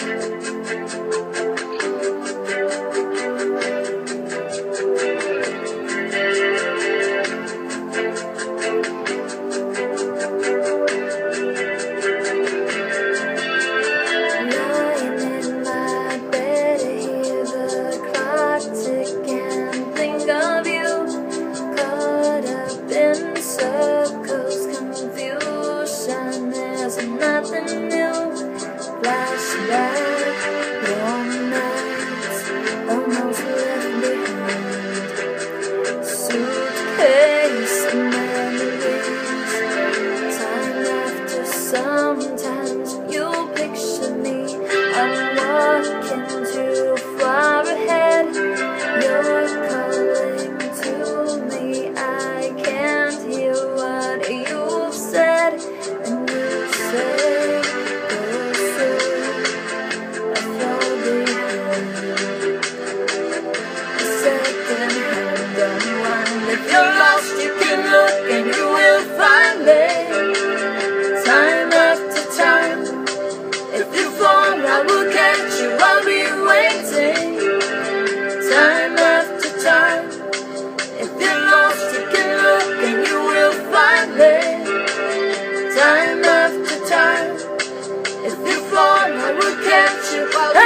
Nothing new. Flashback, long nights, almost left behind. Suitcase of memories. Time after, sometimes you'll picture me. I'm walking too far ahead. You're calling to me. I can't hear what you've said. And you say if you're lost, you can look and you will find me. Time after time. If you fall, I will catch you. I'll be waiting. Time after time. If you're lost, you can look and you will find me. Time after time. If you fall, I will catch you.